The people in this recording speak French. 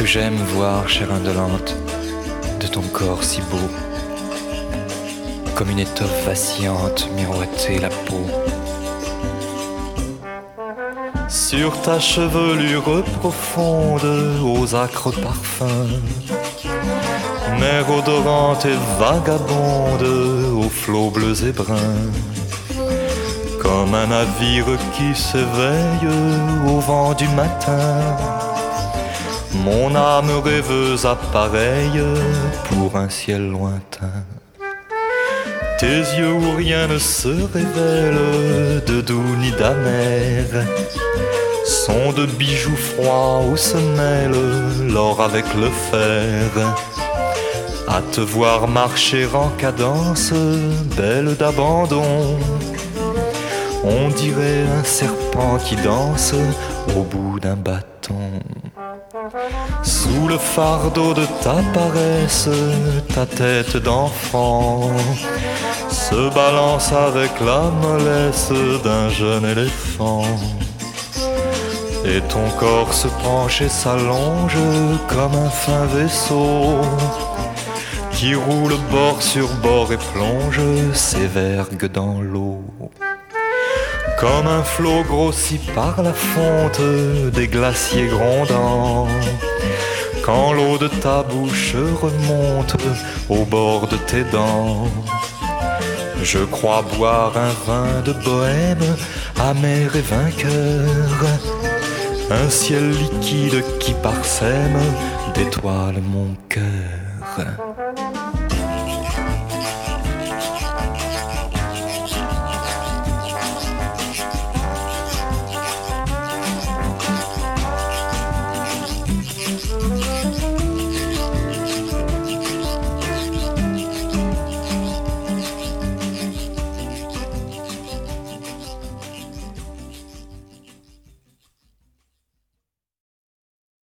j'aime voir, chère indolente, de ton corps si beau, comme une étoffe vacillante miroiter la peau. Sur ta chevelure profonde, aux acres parfums, mer odorante et vagabonde, aux flots bleus et bruns, comme un navire qui s'éveille au vent du matin, mon âme rêveuse appareille pour un ciel lointain. Tes yeux où rien ne se révèle de doux ni d'amer sont de bijoux froids où se mêle l'or avec le fer. À te voir marcher en cadence, belle d'abandon, on dirait un serpent qui danse au bout d'un bâton. Sous le fardeau de ta paresse, ta tête d'enfant se balance avec la mollesse d'un jeune éléphant. Et ton corps se penche et s'allonge comme un fin vaisseau qui roule bord sur bord et plonge ses vergues dans l'eau. Comme un flot grossi par la fonte des glaciers grondants, quand l'eau de ta bouche remonte au bord de tes dents. Je crois boire un vin de bohème, amer et vainqueur, un ciel liquide qui parsème d'étoiles mon cœur.